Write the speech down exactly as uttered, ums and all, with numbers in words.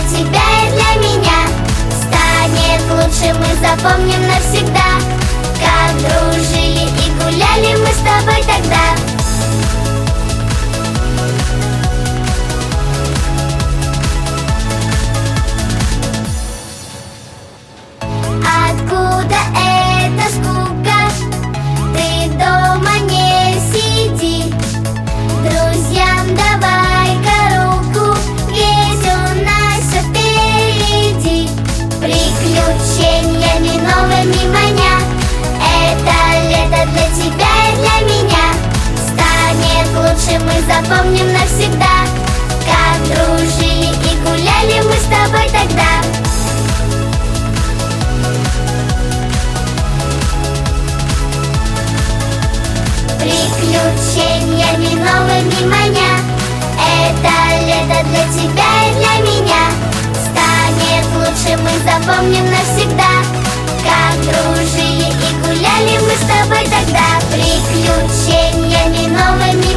тебя и для меня станет лучше, мы запомним навсегда, как дружили и гуляли мы с тобой тогда. Откуда эта скука? Ты дома не сиди, друзьям давай-ка руку, ведь у нас всё впереди. Приключениями новыми маня, это лето для тебя и для меня станет лучше, мы запомним навсегда, как дружили и гуляли мы с тобой тогда. Приключениями новыми маня, это лето для тебя и для меня станет лучше, мы запомним навсегда, как дружили и гуляли мы с тобой тогда. Приключениями новыми